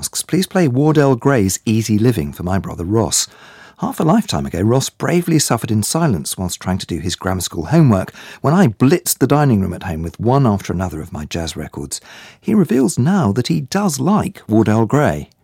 asks, please play Wardell Gray's Easy Living for my brother Ross. Half a lifetime ago, Ross bravely suffered in silence whilst trying to do his grammar school homework when I blitzed the dining room at home with one after another of my jazz records. He reveals now that he does like Wardell Gray.